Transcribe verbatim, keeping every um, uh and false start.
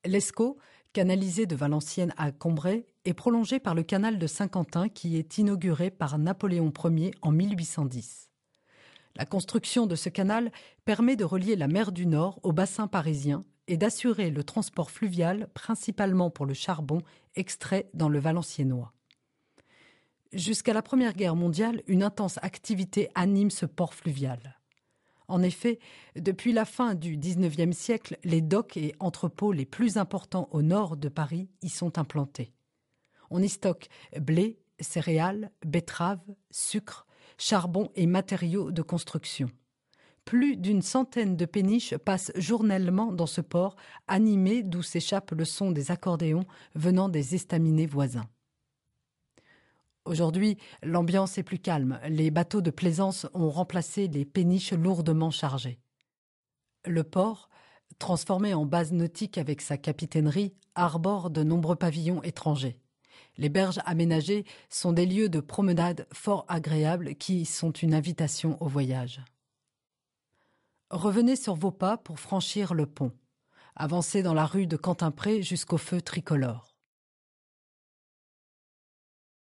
L'Escaut, canalisé de Valenciennes à Cambrai, est prolongé par le canal de Saint-Quentin qui est inauguré par Napoléon Ier en mille huit cent dix. La construction de ce canal permet de relier la mer du Nord au bassin parisien et d'assurer le transport fluvial principalement pour le charbon extrait dans le Valenciennois. Jusqu'à la Première Guerre mondiale, une intense activité anime ce port fluvial. En effet, depuis la fin du dix-neuvième siècle, les docks et entrepôts les plus importants au nord de Paris y sont implantés. On y stocke blé, céréales, betteraves, sucre, charbon et matériaux de construction. Plus d'une centaine de péniches passent journellement dans ce port, animé d'où s'échappe le son des accordéons venant des estaminets voisins. Aujourd'hui, l'ambiance est plus calme. Les bateaux de plaisance ont remplacé les péniches lourdement chargées. Le port, transformé en base nautique avec sa capitainerie, arbore de nombreux pavillons étrangers. Les berges aménagées sont des lieux de promenade fort agréables qui sont une invitation au voyage. Revenez sur vos pas pour franchir le pont. Avancez dans la rue de Quentin-Pré jusqu'au feu tricolore.